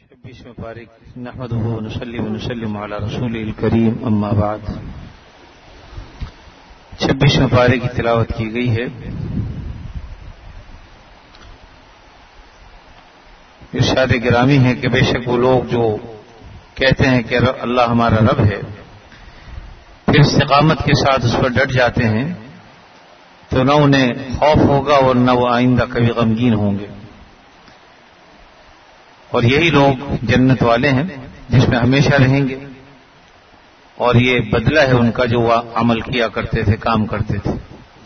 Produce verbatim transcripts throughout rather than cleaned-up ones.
چھبیسویں پارے نحمدہ ونصلی ونسلم علی رسول الکریم اما بعد. چھبیسویں پارے کی تلاوت کی گئی ہے. ارشاد گرامی ہے کہ بے شک وہ لوگ جو کہتے ہیں کہ اللہ ہمارا رب ہے، پھر استقامت کے ساتھ اس پر ڈٹ جاتے ہیں تو نہ انہیں خوف ہوگا اور نہ وہ آئندہ کبھی غمگین ہوں گے. اور یہی لوگ جنت والے ہیں جس میں ہمیشہ رہیں گے، اور یہ بدلہ ہے ان کا جو وہ عمل کیا کرتے تھے، کام کرتے تھے.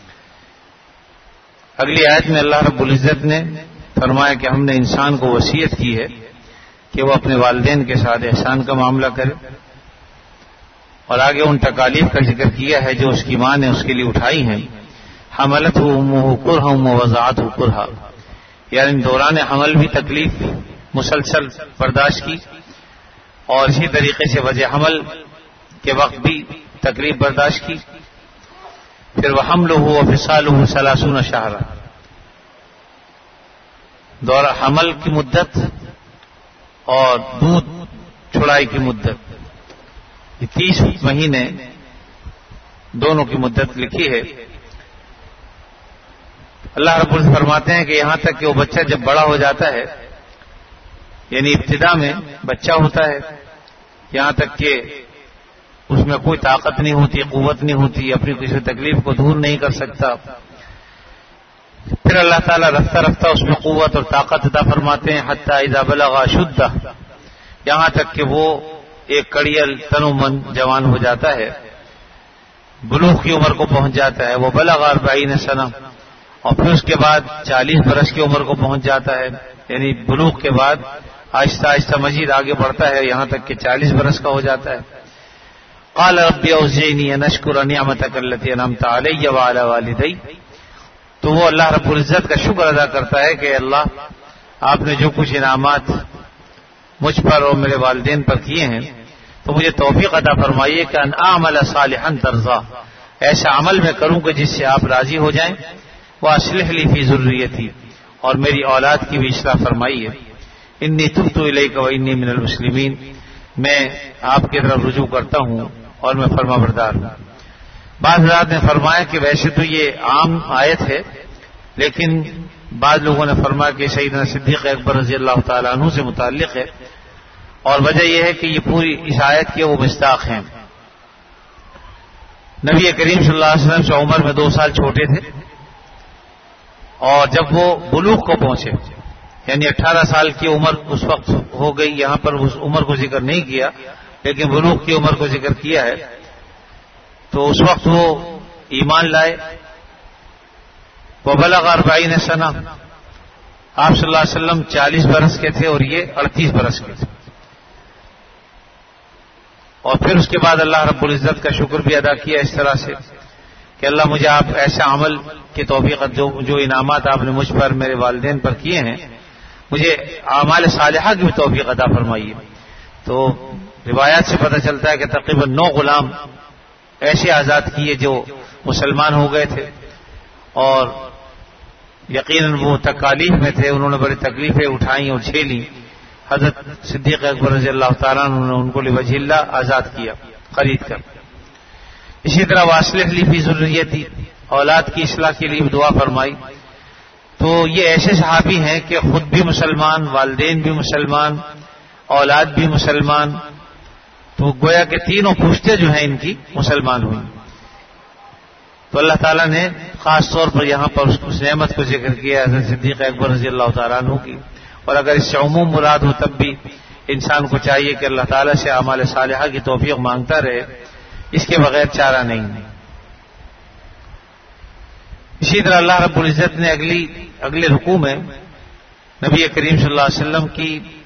اگلی آیت میں اللہ رب العزت نے فرمایا کہ ہم نے انسان کو وصیت کی ہے کہ وہ اپنے والدین کے ساتھ احسان کا معاملہ کرے، اور آگے ان تکالیف کا ذکر کیا ہے جو اس کی ماں نے اس کے لیے اٹھائی ہیں. حملتہ امہ کرہا ووضعتہ کرہا، یعنی دوران حمل بھی تکلیف مسلسل برداشت کی، اور اسی طریقے سے وجہ حمل کے وقت بھی تکلیف برداشت کی. پھر وحملہ وفصالہ ثلاثون شہرا، دورہ حمل کی مدت اور دودھ چھڑائی کی مدت، یہ تیس مہینے دونوں کی مدت لکھی ہے. اللہ رب العزت فرماتے ہیں کہ یہاں تک کہ وہ بچہ جب بڑا ہو جاتا ہے، یعنی ابتدا میں بچہ ہوتا ہے، یہاں تک کہ اس میں کوئی طاقت نہیں ہوتی، قوت نہیں ہوتی، اپنی کسی تکلیف کو دور نہیں کر سکتا. پھر اللہ تعالیٰ رفتہ رفتہ اس میں قوت اور طاقت عطا فرماتے ہیں، حتی اذا بلغ اشدہ، یہاں تک کہ وہ ایک کڑیل تن و من جوان ہو جاتا ہے، بلوغ کی عمر کو پہنچ جاتا ہے. وہ بلغ اربعین سنہ، اور پھر اس کے بعد چالیس برس کی عمر کو پہنچ جاتا ہے، یعنی بلوغ کے بعد آہستہ آہستہ مزید آگے بڑھتا ہے یہاں تک کہ چالیس برس کا ہو جاتا ہے. قال رب اوزعنی ان اشکر نعمتک التی انعمت علی وعلی والدی، تو وہ اللہ رب العزت کا شکر ادا کرتا ہے کہ اللہ آپ نے جو کچھ انعامات مجھ پر اور میرے والدین پر کیے ہیں تو مجھے توفیق عطا فرمائیے کہ ان اعمل صالحا ترضا، ایسا عمل میں کروں کہ جس سے آپ راضی ہو جائیں. واصلح لی فی ذریتی، اور میری اولاد کی بھی اصلاح فرمائیے. انی تبت الیک وانی من المسلمین، میں آپ کی طرف رجوع کرتا ہوں اور میں فرما بردار ہوں. بعض حضرات نے فرمایا کہ ویسے تو یہ عام آیت ہے، لیکن بعض لوگوں نے فرمایا کہ سیدنا صدیق اکبر رضی اللہ تعالیٰ عنہ سے متعلق ہے، اور وجہ یہ ہے کہ یہ پوری اس آیت کے وہ مصداق ہیں. نبی کریم صلی اللہ علیہ وسلم سے عمر میں دو سال چھوٹے تھے، اور جب وہ بلوغ کو پہنچے، یعنی اٹھارہ سال کی عمر اس وقت ہو گئی، یہاں پر اس عمر کو ذکر نہیں کیا لیکن بلوغ کی عمر کو ذکر کیا ہے، تو اس وقت وہ ایمان لائے. وبلغ اربعین سنہ، آپ صلی اللہ علیہ وسلم چالیس برس کے تھے اور یہ اڑتیس برس کے تھے. اور پھر اس کے بعد اللہ رب العزت کا شکر بھی ادا کیا اس طرح سے کہ اللہ مجھے آپ ایسا عمل کی توفیق، جو جو انعامات آپ نے مجھ پر میرے والدین پر کیے ہیں، مجھے اعمال صالحہ کی بھی توفیق عطا فرمائیے. تو روایات سے پتہ چلتا ہے کہ تقریباً نو غلام ایسے آزاد کیے جو مسلمان ہو گئے تھے، اور یقیناً وہ تکالیف میں تھے، انہوں نے بڑی تکلیفیں اٹھائیں اور جھیلیں. حضرت صدیق اکبر رضی اللہ تعالیٰ عنہ نے ان کو لوجہ اللہ آزاد کیا، خرید کر. اسی طرح واصلح لی فی ذریتی، اولاد کی اصلاح کے لیے دعا فرمائی. تو یہ ایسے صحابی ہیں کہ خود بھی مسلمان، والدین بھی مسلمان، اولاد بھی مسلمان، تو گویا کہ تینوں پشتیں جو ہیں ان کی مسلمان ہوئی. تو اللہ تعالیٰ نے خاص طور پر یہاں پر اس نعمت کو ذکر کیا حضرت صدیق اکبر رضی اللہ تعالیٰ عنہ کی. اور اگر اس سے عموم مراد ہو تب بھی انسان کو چاہیے کہ اللہ تعالیٰ سے اعمال صالحہ کی توفیق مانگتا رہے، اس کے بغیر چارہ نہیں. اسی طرح اللہ رب العزت نے اگلی اگلے رکوع میں نبی کریم صلی اللہ علیہ وسلم کی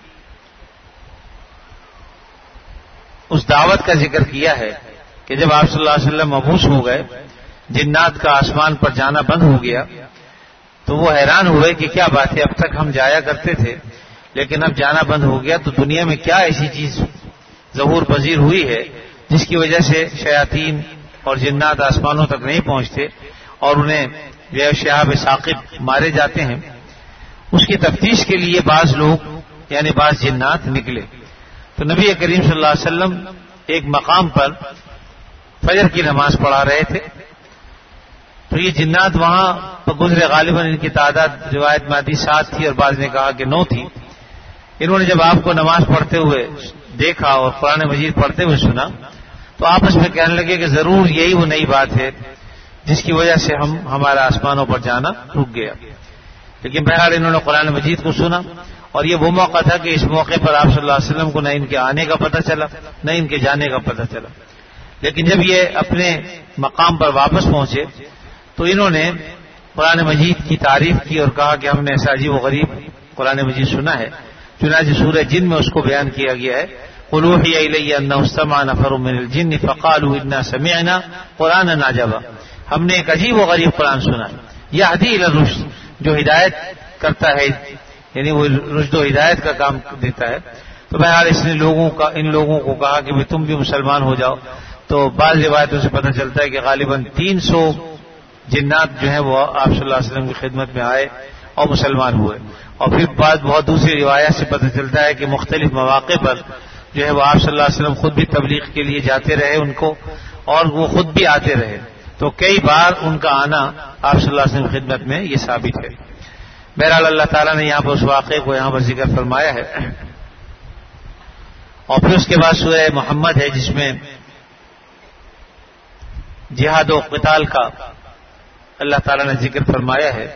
اس دعوت کا ذکر کیا ہے کہ جب آپ صلی اللہ علیہ وسلم مبعوث ہو گئے، جنات کا آسمان پر جانا بند ہو گیا، تو وہ حیران ہوئے کہ کیا بات ہے، اب تک ہم جایا کرتے تھے لیکن اب جانا بند ہو گیا، تو دنیا میں کیا ایسی چیز ظہور پذیر ہوئی ہے جس کی وجہ سے شیاطین اور جنات آسمانوں تک نہیں پہنچتے اور انہیں جو شہاب ثاقب مارے جاتے ہیں. اس کی تفتیش کے لیے بعض لوگ یعنی بعض جنات نکلے. تو نبی کریم صلی اللہ علیہ وسلم ایک مقام پر فجر کی نماز پڑھا رہے تھے، تو یہ جنات وہاں پر گزرے. غالباً ان کی تعداد روایت میں آتی سات تھی اور بعض نے کہا کہ نو تھی. انہوں نے جب آپ کو نماز پڑھتے ہوئے دیکھا اور قرآن مجید پڑھتے ہوئے سنا تو آپس میں کہنے لگے کہ ضرور یہی وہ نئی بات ہے جس کی وجہ سے ہم ہمارا آسمانوں پر جانا رک گیا. لیکن بہرحال انہوں نے قرآن مجید کو سنا، اور یہ وہ موقع تھا کہ اس موقع پر آپ صلی اللہ علیہ وسلم کو نہ ان کے آنے کا پتہ چلا نہ ان کے جانے کا پتہ چلا. لیکن جب یہ اپنے مقام پر واپس پہنچے تو انہوں نے قرآن مجید کی تعریف کی اور کہا کہ ہم نے ایسا عجیب و غریب قرآن مجید سنا ہے. چنانچہ سورہ جن میں اس کو بیان کیا گیا ہے، قُلْ أُوحِيَ إِلَيَّ أَنَّهُ اسْتَمَعَ نَفَرٌ مِّنَ الْجِنِّ فَقَالُوا إِنَّا سَمِعْنَا قُرْآنًا عَجَبًا. ہم نے ایک عجیب و غریب قرآن سنا ہے، یہدی الی الرشد، جو ہدایت کرتا ہے، یعنی وہ رشد و ہدایت کا کام دیتا ہے. تو بہرحال اس نے لوگوں کا ان لوگوں کو کہا کہ تم بھی مسلمان ہو جاؤ. تو بعض روایتوں سے پتہ چلتا ہے کہ غالباً تین سو جنات جو ہیں وہ آپ صلی اللہ علیہ وسلم کی خدمت میں آئے اور مسلمان ہوئے. اور پھر بعد بہت دوسری روایات سے پتہ چلتا ہے کہ مختلف مواقع پر جو ہے وہ آپ صلی اللہ علیہ وسلم خود بھی تبلیغ کے لیے جاتے رہے ان کو، اور وہ خود بھی آتے رہے. تو کئی بار ان کا آنا آپ صلی اللہ علیہ وسلم کی خدمت میں یہ ثابت ہے. بہرحال اللہ تعالیٰ نے یہاں پر اس واقعے کو یہاں پر ذکر فرمایا ہے. اور پھر اس کے بعد سورہ محمد ہے جس میں جہاد و قتال کا اللہ تعالیٰ نے ذکر فرمایا ہے.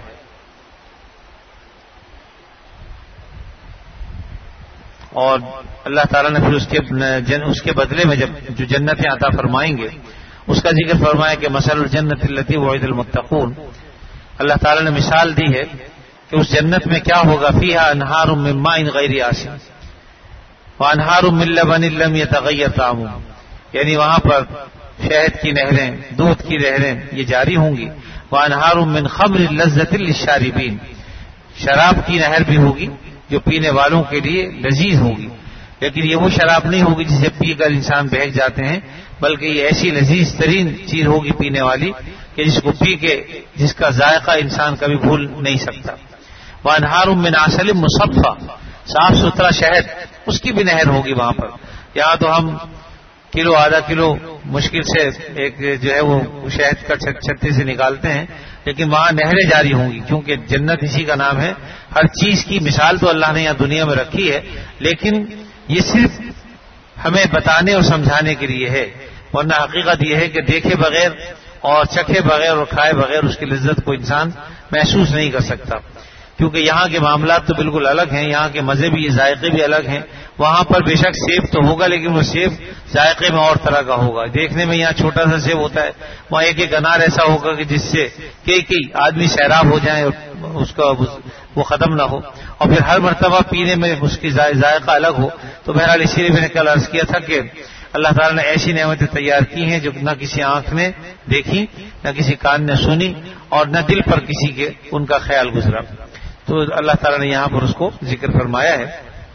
اور اللہ تعالیٰ نے پھر اس کے جن اس کے بدلے میں جب جو جنتیں عطا فرمائیں گے اس کا ذکر فرمایا کہ مثل الجنت التی وعد المتقون. اللہ تعالیٰ نے مثال دی ہے کہ اس جنت میں کیا ہوگا، فیہا انہار من ماء غیر آسن وانہار من لبن لم یتغیر طعمہ، یعنی وہاں پر شہد کی نہریں، دودھ کی نہریں یہ جاری ہوں گی. وانہار من خمر لذۃ للشاربین، شراب کی نہر بھی ہوگی جو پینے والوں کے لیے لذیذ ہوگی. لیکن یہ وہ شراب نہیں ہوگی جسے پی کر انسان بہک جاتے ہیں، بلکہ یہ ایسی لذیذ ترین چیز ہوگی پینے والی کہ جس کو پی کے جس کا ذائقہ انسان کبھی بھول نہیں سکتا. وانہار من عسل مصفى، صاف ستھرا شہد اس کی بھی نہر ہوگی وہاں پر. یہاں تو ہم کلو آدھا کلو مشکل سے ایک جو ہے وہ شہد کا چھتی سے نکالتے ہیں، لیکن وہاں نہریں جاری ہوں گی کیونکہ جنت اسی کا نام ہے. ہر چیز کی مثال تو اللہ نے یہاں دنیا میں رکھی ہے، لیکن یہ صرف ہمیں بتانے اور سمجھانے کے لیے ہے، ورنہ حقیقت یہ ہے کہ دیکھے بغیر اور چکھے بغیر اور کھائے بغیر اس کی لذت کو انسان محسوس نہیں کر سکتا. کیونکہ یہاں کے معاملات تو بالکل الگ ہیں، یہاں کے مزے بھی ذائقے بھی الگ ہیں. وہاں پر بے شک سیب تو ہوگا لیکن وہ سیب ذائقے میں اور طرح کا ہوگا. دیکھنے میں یہاں چھوٹا سا سیب ہوتا ہے، وہاں ایک ایک انار ایسا ہوگا کہ جس سے کئی کئی آدمی سیراب ہو جائیں اور اس کا وہ ختم نہ ہو، اور پھر ہر مرتبہ پینے میں اس کی ذائقہ الگ ہو. تو بہرحال اسی لیے میں نے کل عرض کیا تھا کہ اللہ تعالیٰ نے ایسی نعمتیں تیار کی ہیں جو نہ کسی آنکھ نے دیکھی، نہ کسی کان نے سنی، اور نہ دل پر کسی کے ان کا خیال گزرا. تو اللہ تعالیٰ نے یہاں پر اس کو ذکر فرمایا ہے.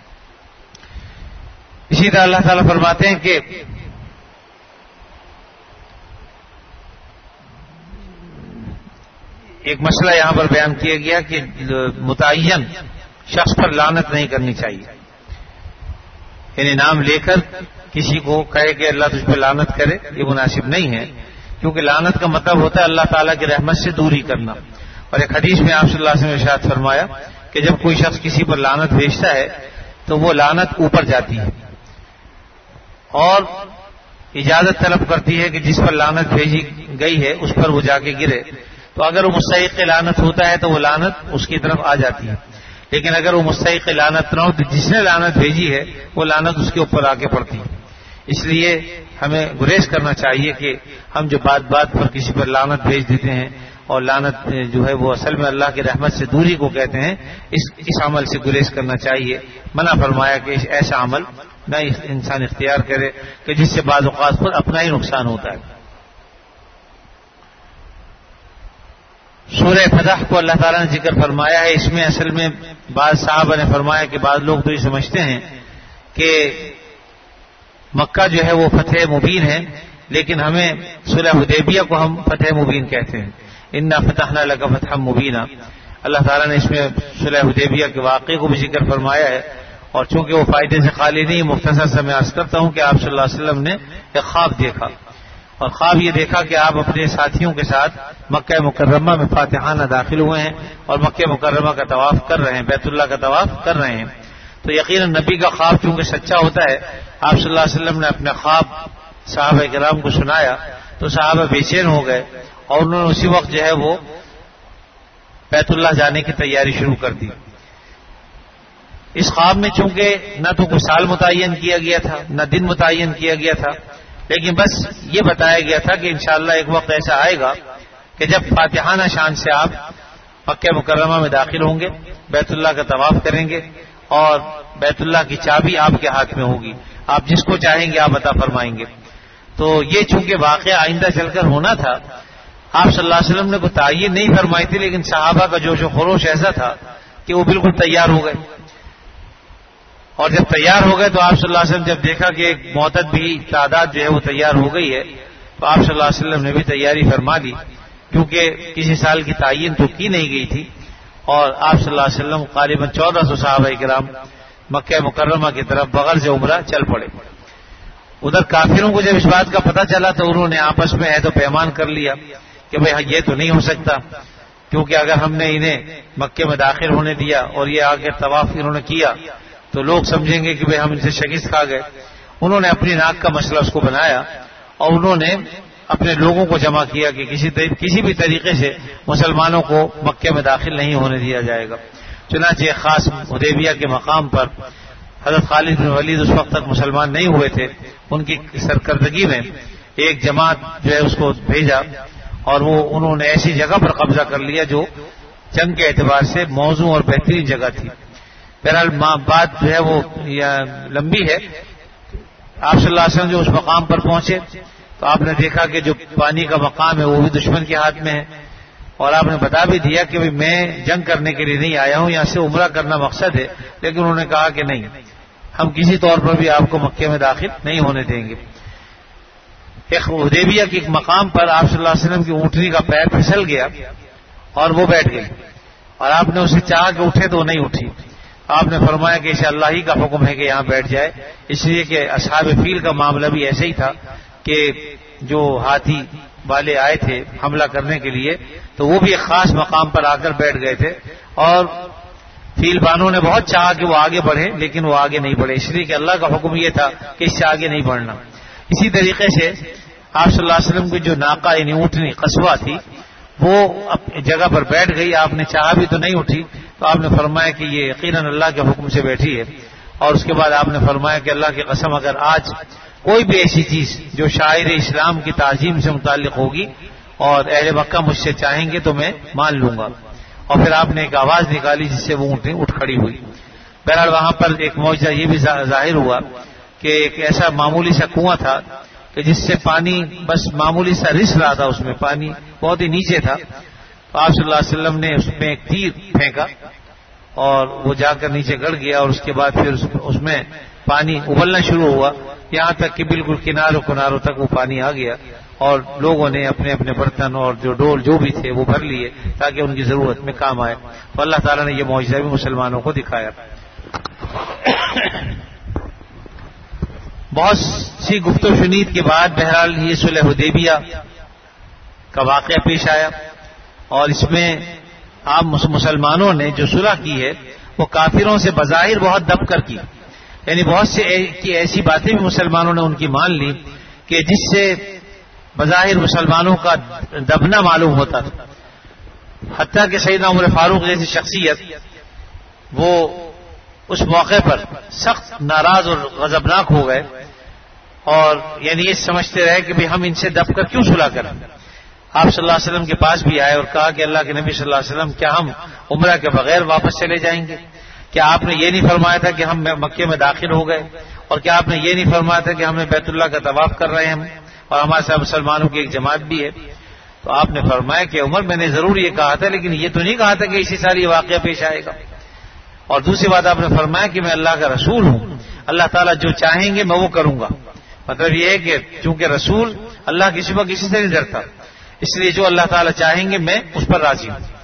اسی طرح اللہ تعالیٰ فرماتے ہیں کہ ایک مسئلہ یہاں پر بیان کیا گیا کہ متعین شخص پر لعنت نہیں کرنی چاہیے، یعنی نام لے کر کسی کو کہے کہ اللہ تجھ پہ لعنت کرے، یہ مناسب نہیں ہے. کیونکہ لعنت کا مطلب ہوتا ہے اللہ تعالیٰ کی رحمت سے دوری کرنا. اور ایک حدیث میں آپ صلی اللہ علیہ وسلم نے ارشاد فرمایا کہ جب کوئی شخص کسی پر لعنت بھیجتا ہے تو وہ لعنت اوپر جاتی ہے اور اجازت طلب کرتی ہے کہ جس پر لعنت بھیجی گئی ہے اس پر وہ جا کے گرے. تو اگر وہ مستحق لعنت ہوتا ہے تو وہ لعنت اس کی طرف آ جاتی ہے، لیکن اگر وہ مستحق لعنت نہ ہو تو جس نے لعنت بھیجی ہے وہ لعنت اس کے اوپر آ کے پڑتی ہے. اس لیے ہمیں گریز کرنا چاہیے کہ ہم جو بات بات پر کسی پر لعنت بھیج دیتے ہیں، اور لعنت جو ہے وہ اصل میں اللہ کی رحمت سے دوری کو کہتے ہیں، اس اس عمل سے گریز کرنا چاہیے. منع فرمایا کہ ایسا عمل نہ انسان اختیار کرے کہ جس سے بعض اوقات پر اپنا ہی نقصان ہوتا ہے. سورہ فتح کو اللہ تعالیٰ نے ذکر فرمایا ہے. اس میں اصل میں بعض صحابہ نے فرمایا کہ بعض لوگ تو یہ سمجھتے ہیں کہ مکہ جو ہے وہ فتح مبین ہے، لیکن ہمیں صلح حدیبیہ کو ہم فتح مبین کہتے ہیں. انا فتحنا لک فتحا مبینا. اللہ تعالیٰ نے اس میں صلح حدیبیہ کے واقعے کو بھی ذکر فرمایا ہے اور چونکہ وہ فائدے سے خالی نہیں، مختصر سے میں عرض کرتا ہوں کہ آپ صلی اللہ علیہ وسلم نے ایک خواب دیکھا، اور خواب یہ دیکھا کہ آپ اپنے ساتھیوں کے ساتھ مکہ مکرمہ میں فاتحانہ داخل ہوئے ہیں اور مکہ مکرمہ کا طواف کر رہے ہیں، بیت اللہ کا طواف کر رہے ہیں۔ تو یقیناً نبی کا خواب چونکہ سچا ہوتا ہے، آپ صلی اللہ علیہ وسلم نے اپنا خواب صحابہ کرام کو سنایا تو صحابہ بے چین ہو گئے، اور انہوں نے اسی وقت جو ہے وہ بیت اللہ جانے کی تیاری شروع کر دی۔ اس خواب میں چونکہ نہ تو کوئی سال متعین کیا گیا تھا، نہ دن متعین کیا گیا تھا، لیکن بس یہ بتایا گیا تھا کہ انشاءاللہ ایک وقت ایسا آئے گا کہ جب فاتحانہ شان سے آپ مکہ مکرمہ میں داخل ہوں گے، بیت اللہ کا طواف کریں گے، اور بیت اللہ کی چابی آپ کے ہاتھ میں ہوگی، آپ جس کو چاہیں گے آپ عطا فرمائیں گے۔ تو یہ چونکہ واقعہ آئندہ چل کر ہونا تھا، آپ صلی اللہ علیہ وسلم نے کوئی تعین نہیں فرمائی تھی، لیکن صحابہ کا جوش و خروش ایسا تھا کہ وہ بالکل تیار ہو گئے، اور جب تیار ہو گئے تو آپ صلی اللہ علیہ وسلم جب دیکھا کہ ایک معتد بھی تعداد جو ہے وہ تیار ہو گئی ہے، تو آپ صلی اللہ علیہ وسلم نے بھی تیاری فرما لی، کیونکہ کسی سال کی تعین تو کی نہیں گئی تھی، اور آپ صلی اللہ علیہ وسلم غالباً چودہ سو صحابہ کرام مکہ مکرمہ کی طرف بغیر سے عمرہ چل پڑے۔ ادھر کافروں کو جب اس بات کا پتہ چلا تو انہوں نے آپس میں عہد و پیمان کر لیا کہ بھئی یہ تو نہیں ہو سکتا، کیونکہ اگر ہم نے انہیں مکے میں داخل ہونے دیا اور یہ آ کے طواف انہوں نے کیا تو لوگ سمجھیں گے کہ بھئی ہم ان سے شکست کھا گئے۔ انہوں نے اپنی ناک کا مسئلہ اس کو بنایا، اور انہوں نے اپنے لوگوں کو جمع کیا کہ کسی کسی بھی طریقے سے مسلمانوں کو مکے میں داخل نہیں ہونے دیا جائے گا۔ چنانچہ ایک خاص حدیبیہ کے مقام پر حضرت خالد بن ولید اس وقت تک مسلمان نہیں ہوئے تھے، ان کی سرکردگی میں ایک جماعت جو ہے اس کو بھیجا، اور وہ انہوں نے ایسی جگہ پر قبضہ کر لیا جو جنگ کے اعتبار سے موزوں اور بہترین جگہ تھی۔ بہرحال بات جو ہے وہ لمبی ہے۔ آپ صلی اللہ علیہ وسلم جو اس مقام پر پہنچے تو آپ نے دیکھا کہ جو پانی کا مقام ہے وہ بھی دشمن کے ہاتھ میں ہے، اور آپ نے بتا بھی دیا کہ میں جنگ کرنے کے لیے نہیں آیا ہوں، یہاں سے عمرہ کرنا مقصد ہے، لیکن انہوں نے کہا کہ نہیں، ہم کسی طور پر بھی آپ کو مکے میں داخل نہیں ہونے دیں گے۔ ایک حدیبیہ کے ایک مقام پر آپ صلی اللہ علیہ وسلم کی اونٹنی کا پیر پھسل گیا اور وہ بیٹھ گئی، اور آپ نے اسے چاہا کہ اٹھے تو وہ نہیں اٹھی۔ آپ نے فرمایا کہ اسے اللہ ہی کا حکم ہے کہ یہاں بیٹھ جائے، اس لیے کہ اصحاب فیل کا معاملہ بھی ایسے ہی تھا کہ جو ہاتھی والے آئے تھے حملہ کرنے کے لیے تو وہ بھی ایک خاص مقام پر آ کر بیٹھ گئے تھے، اور فیل بانوں نے بہت چاہا کہ وہ آگے بڑھیں لیکن وہ آگے نہیں بڑھے، اس لیے کہ اللہ کا حکم یہ تھا کہ اس سے آگے نہیں بڑھنا۔ اسی طریقے سے آپ صلی اللہ علیہ وسلم کی جو ناقہ یعنی اونٹنی قصوہ تھی وہ اپنی جگہ پر بیٹھ گئی، آپ نے چاہا بھی تو نہیں اٹھی، تو آپ نے فرمایا کہ یہ یقیناً اللہ کے حکم سے بیٹھی ہے، اور اس کے بعد آپ نے فرمایا کہ اللہ کی قسم اگر آج کوئی بھی ایسی چیز جو شاعر اسلام کی تعظیم سے متعلق ہوگی اور اہل مکہ مجھ سے چاہیں گے تو میں مان لوں گا، اور پھر آپ نے ایک آواز نکالی جس سے وہ اونٹنی اٹھ کھڑی ہوئی۔ بہرحال وہاں پر ایک معجزہ یہ بھی ظاہر ہوا کہ ایک ایسا معمولی سا کنواں تھا کہ جس سے پانی بس معمولی سا رس رہا تھا، اس میں پانی بہت ہی نیچے تھا، تو آپ صلی اللہ علیہ وسلم نے اس میں ایک تیر پھینکا اور وہ جا کر نیچے گڑ گیا، اور اس کے بعد پھر اس میں پانی ابلنا شروع ہوا، یہاں تک کہ بالکل کناروں کناروں تک وہ پانی آ گیا، اور لوگوں نے اپنے اپنے برتن اور جو ڈول جو بھی تھے وہ بھر لیے تاکہ ان کی ضرورت میں کام آئے، تو اللہ تعالیٰ نے یہ معجزہ بھی مسلمانوں کو دکھایا۔ بہت سی گفت و شنید کے بعد بہرحال یہ صلح حدیبیہ کا واقعہ پیش آیا، اور اس میں عام مسلمانوں نے جو صلح کی ہے وہ کافروں سے بظاہر بہت دب کر کی، یعنی بہت سے ایسی باتیں بھی مسلمانوں نے ان کی مان لی کہ جس سے بظاہر مسلمانوں کا دبنا معلوم ہوتا تھا، حتیٰ کہ سیدنا عمر فاروق جیسی شخصیت وہ اس موقع پر سخت ناراض اور غضبناک ہو گئے، اور یعنی یہ سمجھتے رہے کہ بھی ہم ان سے دب کر کیوں صلح کریں۔ آپ صلی اللہ علیہ وسلم کے پاس بھی آئے اور کہا کہ اللہ کے نبی صلی اللہ علیہ وسلم کیا ہم عمرہ کے بغیر واپس چلے جائیں گے؟ کیا آپ نے یہ نہیں فرمایا تھا کہ ہم مکے میں داخل ہو گئے؟ اور کیا آپ نے یہ نہیں فرمایا تھا کہ ہم بیت اللہ کا طواف کر رہے ہیں اور ہمارے ساتھ مسلمانوں کی ایک جماعت بھی ہے؟ تو آپ نے فرمایا کہ عمر میں نے ضرور یہ کہا تھا، لیکن یہ تو نہیں کہا تھا کہ اسی سال یہ واقعہ پیش آئے گا۔ اور دوسری بات آپ نے فرمایا کہ میں اللہ کا رسول ہوں، اللہ تعالیٰ جو چاہیں گے میں وہ کروں گا۔ مطلب یہ ہے کہ چونکہ رسول اللہ کسی پر کسی سے نہیں ڈرتا، اس لیے جو اللہ تعالیٰ چاہیں گے میں اس پر راضی ہوں۔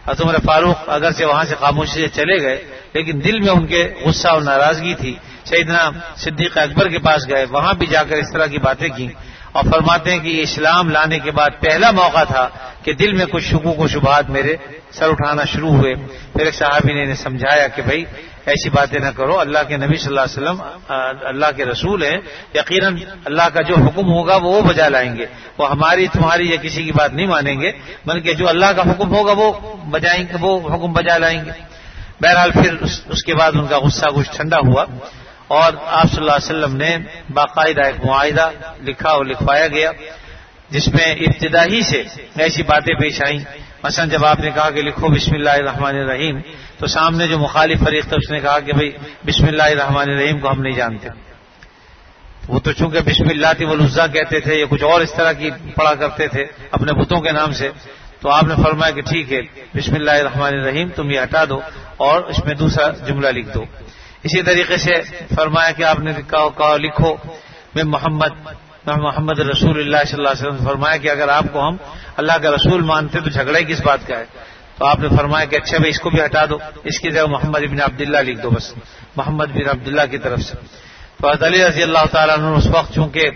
حضرت عمر فاروق اگر سے وہاں سے خاموشی سے چلے گئے لیکن دل میں ان کے غصہ اور ناراضگی تھی. سیدنا صدیق اکبر کے پاس گئے, وہاں بھی جا کر اس طرح کی باتیں کی اور فرماتے ہیں کہ یہ اسلام لانے کے بعد پہلا موقع تھا کہ دل میں کچھ شکوک و شبہات میرے سر اٹھانا شروع ہوئے. پھر ایک صحابی نے انہیں سمجھایا کہ بھائی ایسی باتیں نہ کرو, اللہ کے نبی صلی اللہ علیہ وسلم اللہ کے رسول ہیں, یقیناً اللہ کا جو حکم ہوگا وہ وہ بجا لائیں گے, وہ ہماری تمہاری یا کسی کی بات نہیں مانیں گے, بلکہ جو اللہ کا حکم ہوگا وہ بجائیں گے, وہ حکم بجا لائیں گے. بہرحال پھر اس کے بعد ان کا غصہ کچھ ٹھنڈا ہوا اور آپ صلی اللہ علیہ وسلم نے باقاعدہ ایک معاہدہ لکھا اور لکھوایا گیا جس میں ابتدا ہی سے ایسی باتیں پیش آئیں. مثلا جب آپ نے کہا کہ لکھو بسم اللہ الرحمن الرحیم, تو سامنے جو مخالف فریق تھا اس نے کہا کہ بھئی بسم اللہ الرحمن الرحیم کو ہم نہیں جانتے. وہ تو چونکہ بسم اللہ والعزیٰ کہتے تھے یا کچھ اور اس طرح کی پڑھا کرتے تھے اپنے بتوں کے نام سے, تو آپ نے فرمایا کہ ٹھیک ہے بسم اللہ الرحمن الرحیم تم یہ ہٹا دو اور اس میں دوسرا جملہ لکھ دو. اسی طریقے سے فرمایا کہ آپ نے کہا لکھو میں محمد میں محمد رسول اللہ صلی اللہ علیہ وسلم. فرمایا کہ اگر آپ کو ہم اللہ کا رسول مانتے تو جھگڑا ہی کس بات کا ہے. تو آپ نے فرمایا کہ اچھا بھائی اس کو بھی ہٹا دو, اس کی جگہ محمد بن عبداللہ لکھ دو, بس محمد بن عبداللہ کی طرف سے. تو حضرت علی رضی اللہ تعالیٰ عنہ اس وقت چونکہ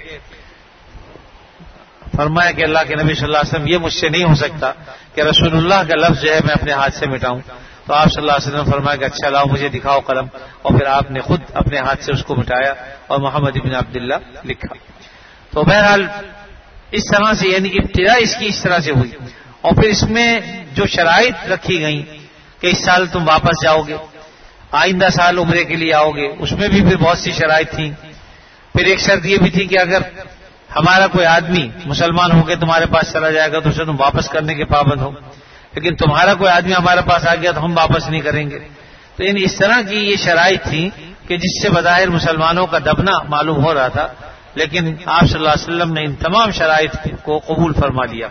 فرمایا کہ اللہ کے نبی صلی اللہ علیہ وسلم یہ مجھ سے نہیں ہو سکتا کہ رسول اللہ کا لفظ جو ہے میں اپنے ہاتھ سے مٹاؤں, تو آپ صلی اللہ علیہ وسلم فرمایا کہ اچھا لاؤ مجھے دکھاؤ قلم, اور پھر آپ نے خود اپنے ہاتھ سے اس کو مٹایا اور محمد بن عبداللہ لکھا. تو بہرحال اس طرح سے یعنی کہ ابتدا اس کی اس طرح سے ہوئی, اور پھر اس میں جو شرائط رکھی گئیں کہ اس سال تم واپس جاؤ گے, آئندہ سال عمرے کے لیے آؤ گے, اس میں بھی پھر بہت سی شرائط تھیں. پھر ایک شرط یہ بھی تھی کہ اگر ہمارا کوئی آدمی مسلمان ہو کے تمہارے پاس چلا جائے گا تو اسے تم واپس کرنے کے پابند ہو, لیکن تمہارا کوئی آدمی ہمارے پاس آ گیا تو ہم واپس نہیں کریں گے. تو یعنی اس طرح کی یہ شرائط تھی کہ جس سے بظاہر مسلمانوں کا دبنا معلوم ہو رہا تھا, لیکن آپ صلی اللہ علیہ وسلم نے ان تمام شرائط کو قبول فرما لیا.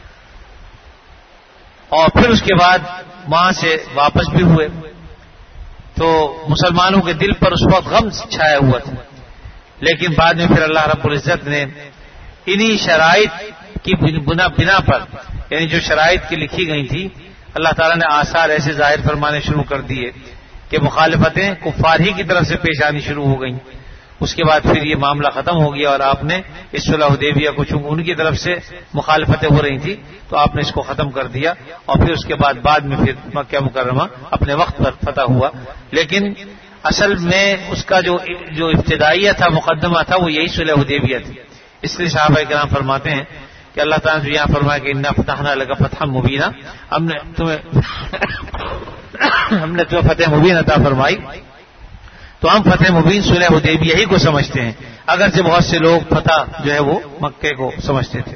اور پھر اس کے بعد وہاں سے واپس بھی ہوئے تو مسلمانوں کے دل پر اس وقت غم چھایا ہوا تھا, لیکن بعد میں پھر اللہ رب العزت نے انہی شرائط کی بنا بنا پر یعنی جو شرائط کی لکھی گئی تھی اللہ تعالیٰ نے آثار ایسے ظاہر فرمانے شروع کر دیے کہ مخالفتیں کفار ہی کی طرف سے پیش آنی شروع ہو گئیں. اس کے بعد پھر یہ معاملہ ختم ہو گیا اور آپ نے اس صلح حدیبیہ کو چونکہ ان کی طرف سے مخالفتیں ہو رہی تھی تو آپ نے اس کو ختم کر دیا, اور پھر اس کے بعد بعد میں پھر مکہ مکرمہ اپنے وقت پر فتح ہوا. لیکن اصل میں اس کا جو جو ابتدائیہ تھا, مقدمہ تھا, وہ یہی صلح حدیبیہ تھی. اس لیے صحابہ کرام فرماتے ہیں کہ اللہ تعالیٰ نے یہاں فرمایا کہ انا فتحنا لک فتحا مبینا, ہم نے تمہیں ہم نے تمہیں فتح مبین عطا فرمائی. تو ہم فتح مبین صلح حدیبیہ ہی کو سمجھتے ہیں, اگرچہ بہت سے لوگ فتح جو ہے وہ مکے کو سمجھتے تھے.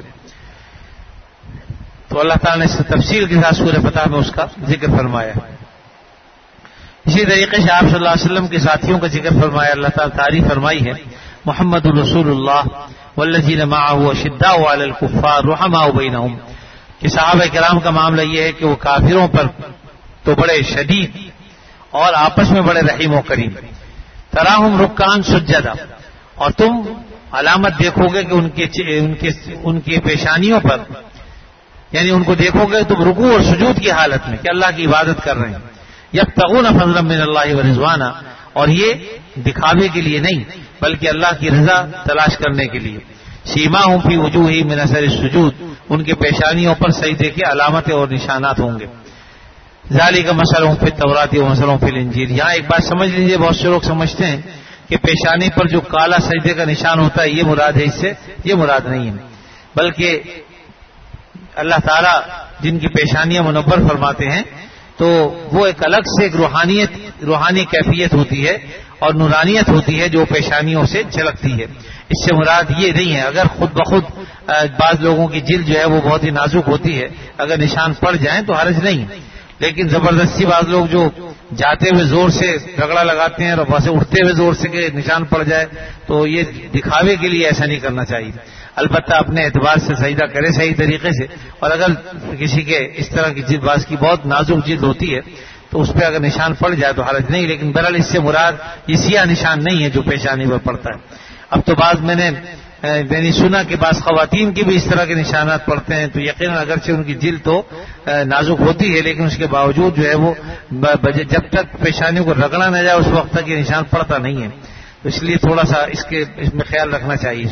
تو اللہ تعالیٰ نے اس تفصیل کے ساتھ سورہ فتح میں اس کا ذکر فرمایا. اسی طریقے سے آپ صلی اللہ علیہ وسلم کے ساتھیوں کا ذکر فرمایا. اللہ تعالیٰ تعریف فرمائی ہے محمد الرسول اللہ والذین معه اشداء علی الکفار رحماء بینہم, کہ صحابہ کرام کا معاملہ یہ ہے کہ وہ کافروں پر تو بڑے شدید اور آپس میں بڑے رحیم و کریم. تراہم رکعان سجدا, اور تم علامت دیکھو گے کہ ان کے ان کے ان کی پیشانیوں پر یعنی ان کو دیکھو گے تم رکوع اور سجود کی حالت میں کہ اللہ کی عبادت کر رہے ہیں. یبتغون فضلا من اللہ ورضوانا, اور یہ دکھاوے کے لیے نہیں بلکہ اللہ کی رضا تلاش کرنے کے لیے. سیماہم فی وجوہہم من اثر السجود, ان کے پیشانیوں پر سجدے کے علامتیں اور نشانات ہوں گے. ذالک مثلہم فی التوراۃ و مثلہم فی الانجیل. یہاں ایک بات سمجھ لیجیے, بہت سے لوگ سمجھتے ہیں کہ پیشانی پر جو کالا سجدے کا نشان ہوتا ہے یہ مراد ہے, اس سے یہ مراد نہیں ہے, بلکہ اللہ تعالیٰ جن کی پیشانیاں منور فرماتے ہیں تو وہ ایک الگ سے ایک روحانیت روحانی کیفیت ہوتی ہے اور نورانیت ہوتی ہے جو پیشانیوں سے جھلکتی ہے. اس سے مراد یہ نہیں ہے اگر خود بخود بعض لوگوں کی جلد جو ہے وہ بہت ہی نازک ہوتی ہے, اگر نشان پڑ جائیں تو حرج نہیں, لیکن زبردستی بعض لوگ جو جاتے ہوئے زور سے رگڑا لگاتے ہیں اور وہاں سے اٹھتے ہوئے زور سے کہ نشان پڑ جائے, تو یہ دکھاوے کے لیے ایسا نہیں کرنا چاہیے. البتہ اپنے اعتبار سے سجدہ کرے صحیح طریقے سے, اور اگر کسی کے اس طرح کی جلد باز کی بہت نازک جلد ہوتی ہے تو اس پہ اگر نشان پڑ جائے تو حرج نہیں, لیکن بہرحال اس سے مراد یہ سیاہ نشان نہیں ہے جو پیشانی پر پڑتا ہے. اب تو بعض میں نے یعنی سنا کہ بعض خواتین کے بھی اس طرح کے نشانات پڑتے ہیں، تو یقیناً اگرچہ ان کی جلد تو نازک ہوتی ہے لیکن اس کے باوجود جو ہے وہ جب تک پیشانی کو رگڑا نہ جائے اس وقت تک یہ نشان پڑتا نہیں ہے، تو اس لیے تھوڑا سا اس کے اس میں خیال رکھنا چاہیے۔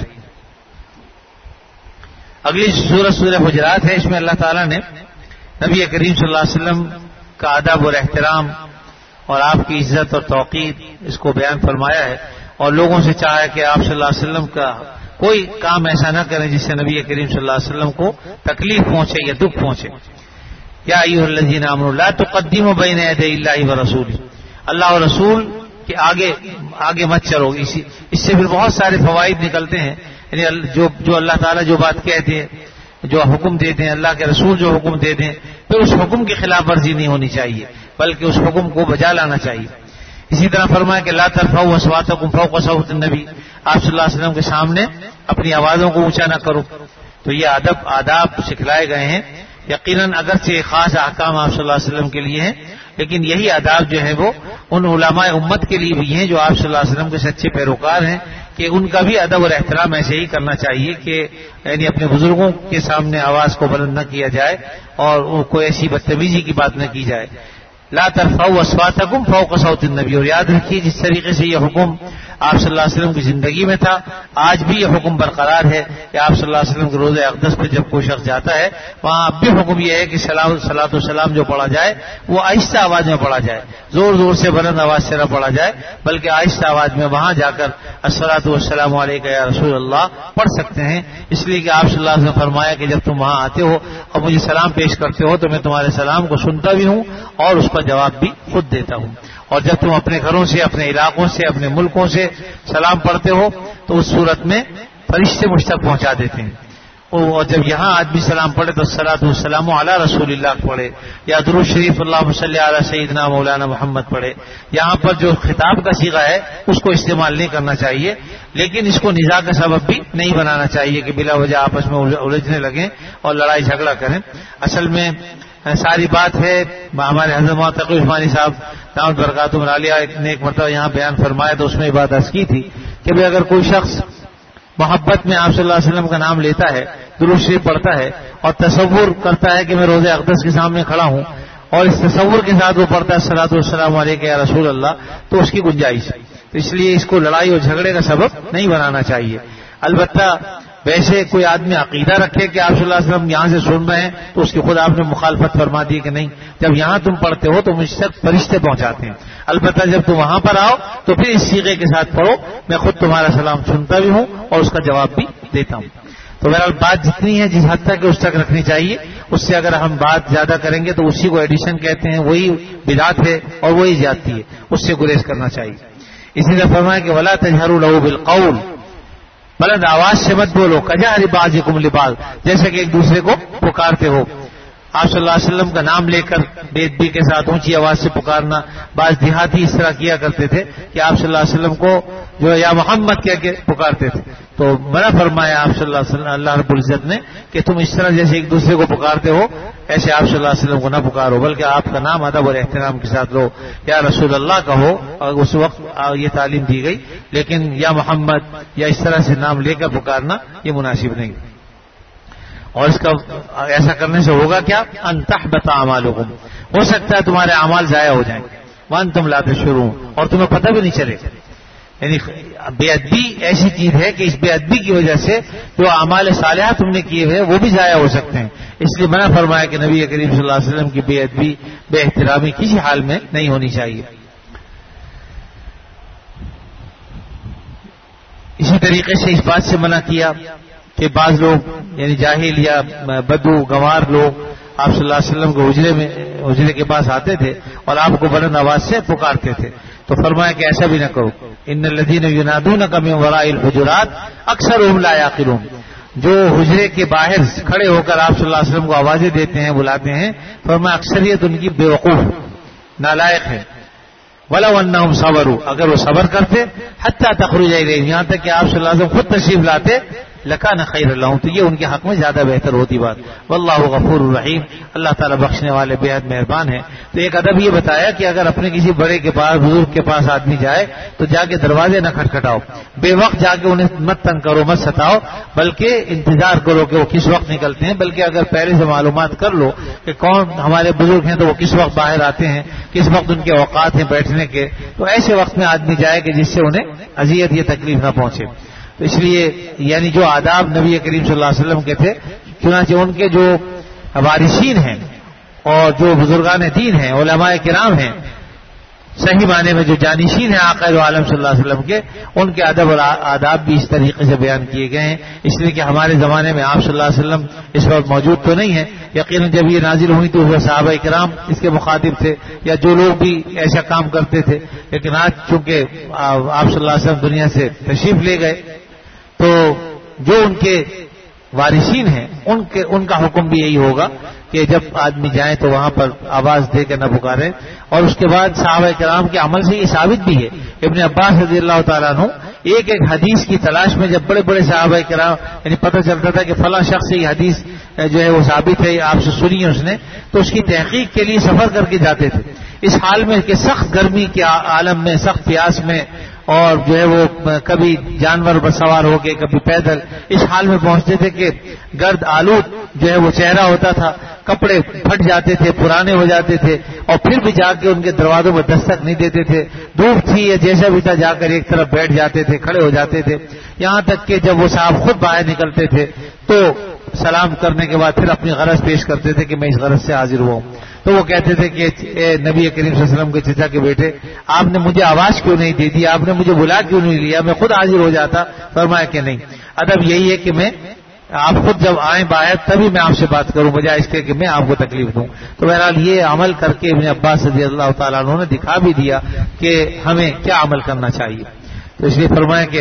اگلی سورۃ سورہ حجرات ہے، اس میں اللہ تعالیٰ نے نبی کریم صلی اللہ علیہ وسلم کا ادب اور احترام اور آپ کی عزت اور توقیر اس کو بیان فرمایا ہے، اور لوگوں سے چاہا ہے کہ آپ صلی اللہ علیہ وسلم کا کوئی کام ایسا نہ کریں جس سے نبی کریم صلی اللہ علیہ وسلم کو تکلیف پہنچے یا دکھ پہنچے۔ یا ایھا الذین آمنوا لا تقدموا بین یدی اللہ ورسولہ، اللہ اور رسول کے آگے آگے مت چلو۔ اس سے پھر بہت سارے فوائد نکلتے ہیں، یعنی جو جو اللہ تعالیٰ جو بات کہتے ہیں، جو حکم دیتے ہیں، اللہ کے رسول جو حکم دیتے ہیں، پھر اس حکم کی خلاف ورزی نہیں ہونی چاہیے بلکہ اس حکم کو بجا لانا چاہیے۔ اسی طرح فرمایا کہ لا ترفعوا اصواتکم فوق صوت النبی، آپ صلی اللہ علیہ وسلم کے سامنے اپنی آوازوں کو اونچا نہ کرو۔ تو یہ ادب آداب سکھلائے گئے ہیں، یقیناً اگرچہ خاص احکام آپ صلی اللہ علیہ وسلم کے لیے ہیں لیکن یہی آداب جو ہے وہ ان علماء امت کے لیے بھی ہیں جو آپ صلی اللہ علیہ وسلم کے سچے پیروکار ہیں، کہ ان کا بھی ادب اور احترام ایسے ہی کرنا چاہیے کہ یعنی اپنے بزرگوں کے سامنے آواز کو بلند نہ کیا جائے اور کوئی ایسی بدتمیزی کی بات نہ کی جائے۔ لا ترفعوا اصواتکم فوق صوت النبی، اور یاد رکھیے جس طریقے سے یہ حکم آپ صلی اللہ علیہ وسلم کی زندگی میں تھا، آج بھی یہ حکم برقرار ہے کہ آپ صلی اللہ علیہ وسلم کے روضہ اقدس پہ جب کوئی شخص جاتا ہے وہاں اب بھی حکم یہ ہے کہ صلاۃ والسلام جو پڑھا جائے وہ آہستہ آواز میں پڑھا جائے، زور زور سے بلند آواز سے نہ پڑھا جائے بلکہ آہستہ آواز میں وہاں جا کر الصلاۃ والسلام علیک یا رسول اللہ پڑھ سکتے ہیں، اس لیے کہ آپ صلی اللہ علیہ وسلم نے فرمایا کہ جب تم وہاں آتے ہو اور مجھے سلام پیش کرتے ہو تو میں تمہارے سلام کو سنتا بھی ہوں اور اس کا جواب بھی خود دیتا ہوں، اور جب تم اپنے گھروں سے، اپنے علاقوں سے، اپنے ملکوں سے سلام پڑھتے ہو تو اس صورت میں فرشتے مجھ تک پہنچا دیتے ہیں، اور جب یہاں آدمی سلام پڑھے تو الصلاۃ والسلام علی رسول اللہ پڑھے یا درود شریف اللہم صلی علی سیدنا مولانا محمد پڑھے۔ یہاں پر جو خطاب کا صیغہ ہے اس کو استعمال نہیں کرنا چاہیے، لیکن اس کو نزاع کا سبب بھی نہیں بنانا چاہیے کہ بلا وجہ آپس میں الجھنے لگیں اور لڑائی جھگڑا کریں۔ اصل میں ساری بات ہے، ہمارے حضرت مولانا تقی عثمانی صاحب دامت برکاتہم العالیہ نے ایک مرتبہ یہاں بیان فرمایا تو اس میں یہ بات عرض کی تھی کہ بھی اگر کوئی شخص محبت میں آپ صلی اللہ علیہ وسلم کا نام لیتا ہے، درود شریف پڑھتا ہے اور تصور کرتا ہے کہ میں روضہ اقدس کے سامنے کھڑا ہوں اور اس تصور کے ساتھ وہ پڑھتا ہے الصلاۃ والسلام علیک یا رسول اللہ، تو اس کی گنجائش ہے، تو اس لیے اس کو لڑائی اور جھگڑے کا سبب نہیں بنانا چاہیے۔ البتہ ویسے کوئی آدمی عقیدہ رکھے کہ آپ صلی اللہ علیہ وسلم یہاں سے سن رہے ہیں تو اس کی خود آپ نے مخالفت فرما دی کہ نہیں، جب یہاں تم پڑھتے ہو تو مجھ تک فرشتے پہنچاتے ہیں، البتہ جب تم وہاں پر آؤ تو پھر اس صیغے کے ساتھ پڑھو، میں خود تمہارا سلام سنتا بھی ہوں اور اس کا جواب بھی دیتا ہوں۔ تو بہرحال بات جتنی ہے جس حد تک اس تک رکھنی چاہیے، اس سے اگر ہم بات زیادہ کریں گے تو اسی کو ایڈیشن کہتے ہیں، وہی بدعت ہے اور وہی زیادتی ہے، اس سے گریز کرنا چاہیے۔ اسی طرح فرمایا کہ ولا تجهروا له بالقول، بلند آواز سے مت بولو، کجہر بعضکم لبعض، جیسے کہ ایک دوسرے کو پکارتے ہو۔ آپ صلی اللہ علیہ وسلم کا نام لے کر بے ادبی کے ساتھ اونچی آواز سے پکارنا، بعض دیہاتی اس طرح کیا کرتے تھے کہ آپ صلی اللہ علیہ وسلم کو جو یا محمد کہہ کے پکارتے تھے، تو منع فرمایا آپ صلی اللہ علیہ وسلم اللہ رب العزت نے کہ تم اس طرح جیسے ایک دوسرے کو پکارتے ہو ایسے آپ صلی اللہ علیہ وسلم کو نہ پکارو، بلکہ آپ کا نام ادب اور احترام کے ساتھ لو، یا رسول اللہ کا ہو، اور اس وقت یہ تعلیم دی گئی، لیکن یا محمد یا اس طرح سے نام لے کر پکارنا یہ مناسب نہیں۔ اور اس کا ایسا کرنے سے ہوگا کیا؟ ان تحبط اعمالکم، ہو سکتا ہے تمہارے اعمال ضائع ہو جائیں، وانتم لا تشعرون، اور تمہیں پتہ بھی نہیں چلے۔ یعنی بے ادبی ایسی چیز ہے کہ اس بے ادبی کی وجہ سے جو اعمال صالحہ تم نے کیے ہوئے وہ بھی ضائع ہو سکتے ہیں، اس لیے منع فرمایا کہ نبی کریم صلی اللہ علیہ وسلم کی بے ادبی بے احترامی کسی حال میں نہیں ہونی چاہیے۔ اسی طریقے سے اس بات سے منع کیا کہ بعض لوگ یعنی جاہل یا بدو گنوار لوگ آپ صلی اللہ علیہ وسلم کے حجرے میں حجرے کے پاس آتے تھے اور آپ کو بلند آواز سے پکارتے تھے، تو فرمایا کہ ایسا بھی نہ کرو، ان الذین ینادونک من وراء الحجرات اکثرهم لا یعقلون، جو حجرے کے باہر کھڑے ہو کر آپ صلی اللہ علیہ وسلم کو آوازیں دیتے ہیں، بلاتے ہیں، فرمایا اکثریت ان کی بیوقوف نالائق ہے، ولو انہم صبروا، اگر وہ صبر کرتے، حتی تخرج الیہم، یہاں تک کہ آپ صلی اللہ علیہ وسلم خود تشریف لاتے لکان خیر لہم، تو یہ ان کے حق میں زیادہ بہتر ہوتی بات. واللہ غفور الرحیم، اللہ تعالیٰ بخشنے والے بے حد مہربان ہیں. تو ایک ادب یہ بتایا کہ اگر اپنے کسی بڑے کے پاس، بزرگ کے پاس آدمی جائے تو جا کے دروازے نہ کھٹکھٹاؤ، بے وقت جا کے انہیں مت تنگ کرو، مت ستاؤ، بلکہ انتظار کرو کہ وہ کس وقت نکلتے ہیں. بلکہ اگر پہلے سے معلومات کر لو کہ کون ہمارے بزرگ ہیں تو وہ کس وقت باہر آتے ہیں، کس وقت ان کے اوقات ہیں بیٹھنے کے، تو ایسے وقت میں آدمی جائے کہ جس سے انہیں اذیت یا تکلیف نہ پہنچے. تو اس لیے یعنی جو آداب نبی کریم صلی اللہ علیہ وسلم کے تھے، چنانچہ ان کے جو وارثین ہیں اور جو بزرگان دین ہیں، علماء کرام ہیں، صحیح معنی میں جو جانشین ہیں آقا عالم صلی اللہ علیہ وسلم کے، ان کے ادب اور آداب بھی اس طریقے سے بیان کیے گئے ہیں. اس لیے کہ ہمارے زمانے میں آپ صلی اللہ علیہ وسلم اس وقت موجود تو نہیں ہے، یقیناً جب یہ نازل ہوئی تو وہ صحابہ کرام اس کے مخاطب تھے یا جو لوگ بھی ایسا کام کرتے تھے. لیکن آج چونکہ آپ صلی اللہ علیہ وسلم دنیا سے تشریف لے گئے تو جو ان کے وارثین ہیں ان کے ان کا حکم بھی یہی ہوگا کہ جب آدمی جائیں تو وہاں پر آواز دے کے نہ پکاریں. اور اس کے بعد صحابہ کرام کے عمل سے یہ ثابت بھی ہے. ابن عباس رضی اللہ تعالیٰ عنہ ایک ایک حدیث کی تلاش میں جب بڑے بڑے صحابہ کرام یعنی پتہ چلتا تھا کہ فلاں شخص سے یہ حدیث جو ہے وہ ثابت ہے، آپ سے سنی ہے اس نے، تو اس کی تحقیق کے لیے سفر کر کے جاتے تھے. اس حال میں کہ سخت گرمی کے عالم میں، سخت پیاس میں، اور جو ہے وہ کبھی جانور پر سوار ہو کے کبھی پیدل، اس حال میں پہنچتے تھے کہ گرد آلود جو ہے وہ چہرہ ہوتا تھا، کپڑے پھٹ جاتے تھے، پرانے ہو جاتے تھے، اور پھر بھی جا کے ان کے دروازوں میں دستک نہیں دیتے تھے. دھوپ تھی یا جیسا بھی تھا جا کر ایک طرف بیٹھ جاتے تھے، کھڑے ہو جاتے تھے. یہاں تک کہ جب وہ صاحب خود باہر نکلتے تھے تو سلام کرنے کے بعد پھر اپنی غرض پیش کرتے تھے کہ میں اس غرض سے حاضر ہوا ہوں. تو وہ کہتے تھے کہ اے نبی کریم صلی اللہ علیہ وسلم کے چچا کے بیٹے، آپ نے مجھے آواز کیوں نہیں دی تھی، آپ نے مجھے بلا کیوں نہیں لیا، میں خود حاضر ہو جاتا. فرمایا کہ نہیں، ادب یہی ہے کہ میں آپ خود جب آئیں باہر تبھی میں آپ سے بات کروں، بجائے اس کے کہ میں آپ کو تکلیف دوں. تو بہرحال یہ عمل کر کے ابن عباس رضی اللہ تعالیٰ عنہ نے دکھا بھی دیا کہ ہمیں کیا عمل کرنا چاہیے. تو اس لیے فرمایا کہ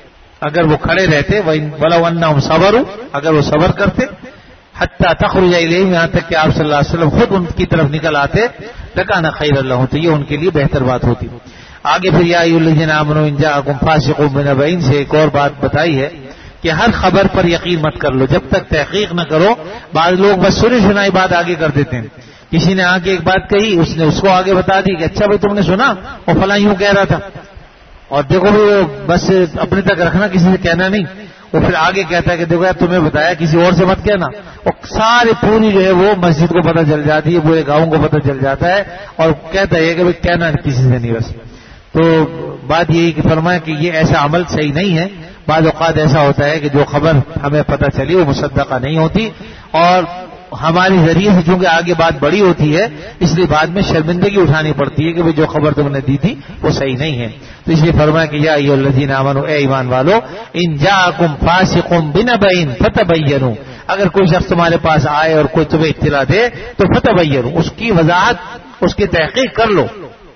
اگر وہ کھڑے رہتے وَلَوْ أَنَّهُمْ صَبَرُوا، اگر وہ صبر کرتے حتیٰ تخرج الیہم، یہاں تک کہ آپ صلی اللہ علیہ وسلم خود ان کی طرف نکل آتے، لکان خیر لہم، تو یہ ان کے لیے بہتر بات ہوتی. آگے پھر یا ایھا الذین آمنوا ان جاءکم فاسق بنبأ سے ایک اور بات بتائی ہے کہ ہر خبر پر یقین مت کر لو جب تک تحقیق نہ کرو. بعض لوگ بس سنی سنائی بات آگے کر دیتے ہیں. کسی نے آ کے ایک بات کہی، اس نے اس کو آگے بتا دی کہ اچھا بھائی تم نے سنا وہ فلاں یوں کہہ رہا تھا، اور دیکھو بھی بس اپنے تک رکھنا، کسی سے کہنا نہیں. وہ پھر آگے کہتا ہے کہ دیکھو یار تمہیں بتایا، کسی اور سے مت کہنا. اور سارے پوری جو ہے وہ مسجد کو پتہ چل جاتی ہے، پورے گاؤں کو پتہ چل جاتا ہے، اور کہتا ہے کہ بھائی کہنا کسی سے نہیں بس. تو بات یہی کہ فرمایا کہ یہ ایسا عمل صحیح نہیں ہے. بعض اوقات ایسا ہوتا ہے کہ جو خبر ہمیں پتہ چلی وہ مصدقہ نہیں ہوتی، اور ہماری ذریعے سے چونکہ آگے بات بڑی ہوتی ہے اس لیے بعد میں شرمندگی اٹھانی پڑتی ہے کہ وہ جو خبر تم نے دی تھی وہ صحیح نہیں ہے. تو اس لیے فرمایا کہ یا ایھا الذین آمنوا، اے ایمان والو، ان جاءکم فاسق بنبأ فتبینوا، اگر کوئی شخص تمہارے پاس آئے اور کوئی تمہیں اطلاع دے تو فتبینوا، اس کی وضاحت، اس کی تحقیق کر لو،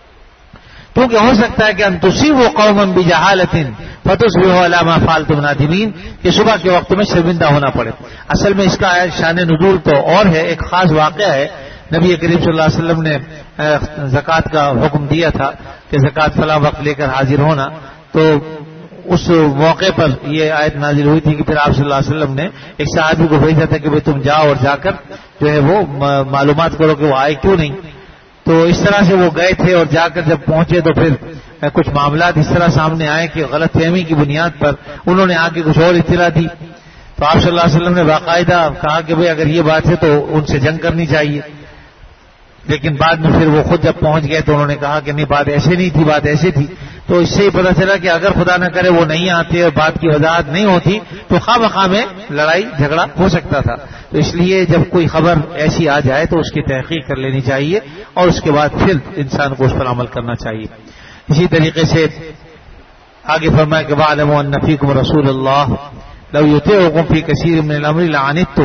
کیونکہ ہو سکتا ہے کہ ان تصیبوا قوما بجہالۃ فتصبحوا علی ما فعلتم نادمین، کہ صبح کے وقت میں شرمندہ ہونا پڑے. اصل میں اس کا شان نزول تو اور ہے، ایک خاص واقعہ ہے. نبی کریم صلی اللہ علیہ وسلم نے زکوٰۃ کا حکم دیا تھا کہ زکوٰۃ فلاں وقت لے کر حاضر ہونا. تو اس موقع پر یہ آیت نازل ہوئی تھی کہ پھر آپ صلی اللہ علیہ وسلم نے ایک صحابی کو بھیجا تھا کہ بھئی تم جاؤ اور جا کر جو ہے وہ معلومات کرو کہ وہ آئے کیوں نہیں. تو اس طرح سے وہ گئے تھے، اور جا کر جب پہنچے تو پھر کچھ معاملات اس طرح سامنے آئے کہ غلط فہمی کی بنیاد پر انہوں نے آ کے کچھ اور اطلاع دی. تو آپ صلی اللہ علیہ وسلم نے باقاعدہ کہا کہ بھئی اگر یہ بات ہے تو ان سے جنگ کرنی چاہیے. لیکن بعد میں پھر وہ خود جب پہنچ گئے تو انہوں نے کہا کہ نہیں، بات ایسے نہیں تھی، بات ایسے تھی. تو اس سے ہی پتہ چلا کہ اگر خدا نہ کرے وہ نہیں آتے اور بات کی وضاحت نہیں ہوتی تو خواہ مخواہ میں لڑائی جھگڑا ہو سکتا تھا. تو اس لیے جب کوئی خبر ایسی آ جائے تو اس کی تحقیق کر لینی چاہیے، اور اس کے بعد پھر انسان کو اس پر عمل کرنا چاہیے. اسی طریقے سے آگے فرمایا کہ وَاعْلَمُوا أَنَّ فِيكُمْ رَسُولَ اللَّهِ لَوْ يُطِيعُكُمْ فِي كَثِيرٍ مِّنَ الْأَمْرِ لَعَنِتُّمْ.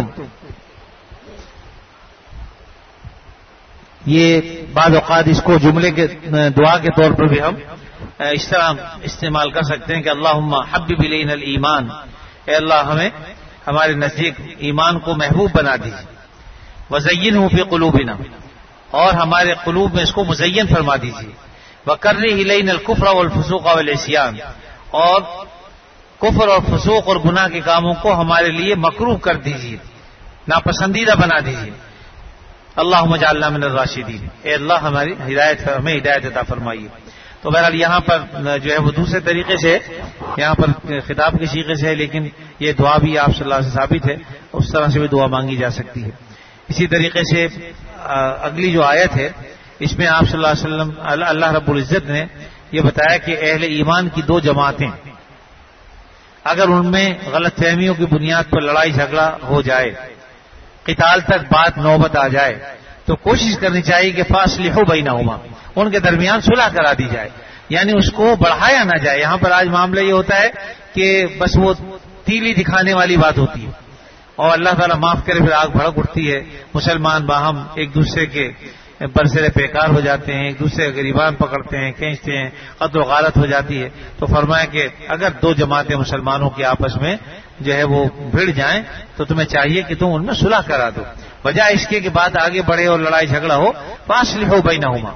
یہ بعض اوقات اس کو جملے کے دعا کے طور پر بھی ہم اس طرح استعمال کر سکتے ہیں کہ اللہم حبب الینا الایمان، اے اللہ ہمیں ہمارے نزدیک ایمان کو محبوب بنا دیجیے، وزینہ فی قلوبنا، اور ہمارے قلوب میں اس کو مزین فرما دیجیے، وکرہ الینا الکفر والفسوق والعصیان، اور کفر اور فسوق اور گناہ کے کاموں کو ہمارے لیے مکروہ کر دیجیے، ناپسندیدہ بنا دیجیے۔ اللہم اجعلنا من الراشدین، اے اللہ ہماری ہدایت ہمیں ہدایت عطا فرمائیے۔ تو بہرحال یہاں پر جو ہے وہ دوسرے طریقے سے یہاں پر خطاب کے سیغے سے ہے، لیکن یہ دعا بھی آپ صلی اللہ علیہ وسلم سے ثابت ہے، اس طرح سے بھی دعا مانگی جا سکتی ہے۔ اسی طریقے سے اگلی جو آیت ہے اس میں آپ صلی اللہ علیہ وسلم اللہ رب العزت نے یہ بتایا کہ اہل ایمان کی دو جماعتیں اگر ان میں غلط فہمیوں کی بنیاد پر لڑائی جھگڑا ہو جائے، قتال تک بات نوبت آ جائے، تو کوشش کرنی چاہیے کہ فاصلحوا بینہما، ان کے درمیان صلح کرا دی جائے، یعنی اس کو بڑھایا نہ جائے۔ یہاں پر آج معاملہ یہ ہوتا ہے کہ بس وہ تیلی دکھانے والی بات ہوتی ہے، اور اللہ تعالیٰ معاف کرے پھر آگ بھڑک اٹھتی ہے، مسلمان باہم ایک دوسرے کے برسرے پیکار ہو جاتے ہیں، ایک دوسرے غریبان پکڑتے ہیں، کھینچتے ہیں، قتل و غارت ہو جاتی ہے۔ تو فرمایا کہ اگر دو جماعتیں مسلمانوں کی آپس میں جو ہے وہ بھڑ جائیں تو تمہیں چاہیے کہ تم ان میں صلح کرا دو، وجہ اس کے کہ بات آگے بڑھے اور لڑائی جھگڑا ہو، فاصلحوا بینہما۔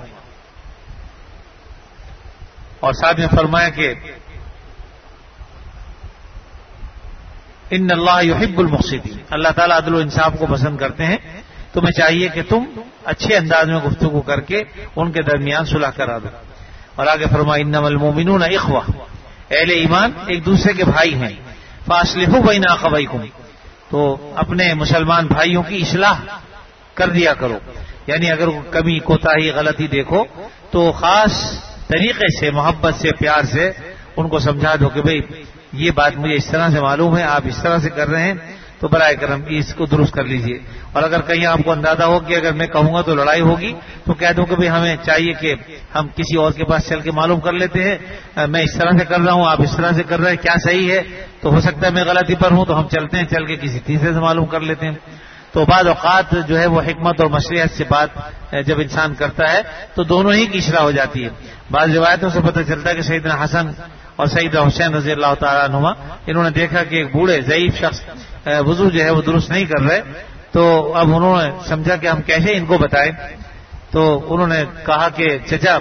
اور ساتھ میں فرمایا کہ ان اللہ یحب المقسطین، اللہ تعالیٰ عدل و انصاف کو پسند کرتے ہیں، تمہیں چاہیے کہ تم اچھے انداز میں گفتگو کر کے ان کے درمیان صلح کرا دو۔ اور آگے فرمایا انما المؤمنون اخوہ، اہل ایمان ایک دوسرے کے بھائی ہیں، فاصلحوا بین اخویکم، تو اپنے مسلمان بھائیوں کی اصلاح کر دیا کرو، یعنی اگر کمی کوتاہی غلطی دیکھو تو خاص طریقے سے محبت سے پیار سے ان کو سمجھا دو کہ بھئی یہ بات مجھے اس طرح سے معلوم ہے، آپ اس طرح سے کر رہے ہیں، تو برائے کرم اس کو درست کر لیجئے۔ اور اگر کہیں آپ کو اندازہ ہو کہ اگر میں کہوں گا تو لڑائی ہوگی تو کہہ دوں کہ بھئی ہمیں چاہیے کہ ہم کسی اور کے پاس چل کے معلوم کر لیتے ہیں، میں اس طرح سے کر رہا ہوں، آپ اس طرح سے کر رہے ہیں، کیا صحیح ہے؟ تو ہو سکتا ہے میں غلطی پر ہوں، تو ہم چلتے ہیں، چل کے کسی تیسرے سے معلوم کر لیتے ہیں۔ تو بعض اوقات جو ہے وہ حکمت اور مصلحت سے بات جب انسان کرتا ہے تو دونوں ہی کی اصلاح ہو جاتی ہے۔ بعض روایتوں سے پتہ چلتا ہے کہ سیدنا حسن اور سیدنا حسین رضی اللہ تعالیٰ عنہما انہوں نے دیکھا کہ ایک بوڑھے ضعیف شخص وضو جو ہے وہ درست نہیں کر رہے، تو اب انہوں نے سمجھا کہ ہم کیسے ان کو بتائیں، تو انہوں نے کہا کہ چچا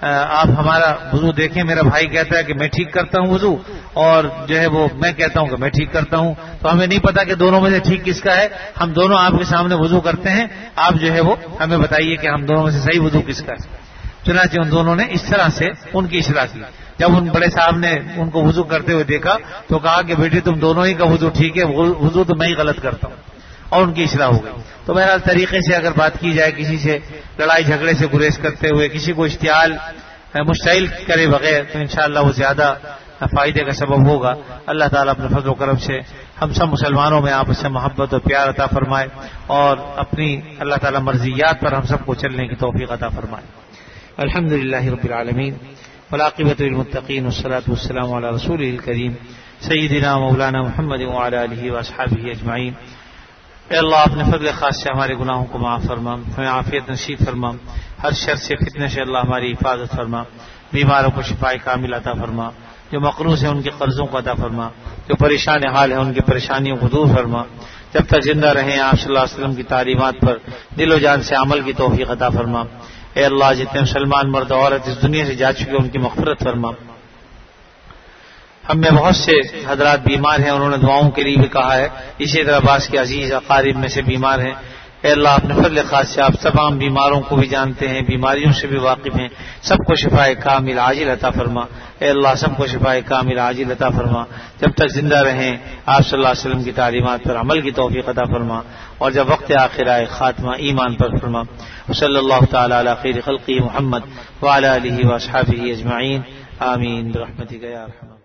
آپ ہمارا وضو دیکھیں، میرا بھائی کہتا ہے کہ میں ٹھیک کرتا ہوں وضو، اور جو ہے وہ میں کہتا ہوں کہ میں ٹھیک کرتا ہوں، تو ہمیں نہیں پتا کہ دونوں میں سے ٹھیک کس کا ہے، ہم دونوں آپ کے سامنے وضو کرتے ہیں، آپ جو ہے وہ ہمیں بتائیے کہ ہم دونوں میں سے صحیح وضو کس کا ہے۔ چنانچہ ان دونوں نے اس طرح سے ان کی اصلاح کی۔ جب ان بڑے صاحب نے ان کو وضو کرتے ہوئے دیکھا تو کہا کہ بیٹی تم دونوں ہی کا وضو ٹھیک ہے، وضو تو میں ہی غلط کرتا ہوں، اور ان کی اصلاح ہو گئی۔ تو بہرحال طریقے سے اگر بات کی جائے، کسی سے لڑائی جھگڑے سے گریز کرتے ہوئے، کسی کو اشتعال مشتعل کرے بغیر، تو انشاءاللہ وہ زیادہ فائدے کا سبب ہوگا۔ اللہ تعالیٰ اپنے فضل و کرم سے ہم سب مسلمانوں میں آپس سے محبت اور پیار عطا فرمائے، اور اپنی اللہ تعالیٰ مرضیات پر ہم سب کو چلنے کی توفیق عطا فرمائے۔ الحمدللہ رب العالمین والعاقبۃ للمتقین والصلاۃ والسلام علی رسولہ الکریم سیدنا مولانا محمد وعلی آلہ واصحابہ اجمعین۔ اے اللہ اپنے فضل خاص سے ہمارے گناہوں کو معاف فرما، ہمیں عافیت نصیب فرما، ہر شر سے فتنے سے اللہ ہماری حفاظت فرما، بیماروں کو شفاء کامل عطا فرما، جو مقروض ہیں ان کے قرضوں کو عطا فرما، جو پریشان حال ہیں ان کی پریشانیوں کو دور فرما، جب تک زندہ رہیں آپ صلی اللہ علیہ وسلم کی تعلیمات پر دل و جان سے عمل کی توفیق عطا فرما۔ اے اللہ جتنے مسلمان مرد عورت اس دنیا سے جا چکے ان کی مغفرت فرما۔ ہم میں بہت سے حضرات بیمار ہیں، انہوں نے دعاؤں کے لیے بھی کہا ہے، اسی طرح بعض کے عزیز اقارب میں سے بیمار ہیں۔ اے اللہ اپنے فضل خاص سے آپ تمام بیماروں کو بھی جانتے ہیں، بیماریوں سے بھی واقف ہیں، سب کو شفاء کامل عاجل عطا فرما۔ اے اللہ سب کو شفاء کامل عاجل عطا فرما، جب تک زندہ رہیں آپ صلی اللہ علیہ وسلم کی تعلیمات پر عمل کی توفیق عطا فرما، اور جب وقت آخر آئے خاتمہ ایمان پر فرما۔ صلی اللہ تعالی علی خیر خلقہ محمد وعلی آلہ واصحابہ اجمعین، آمین برحمتک یا ارحم۔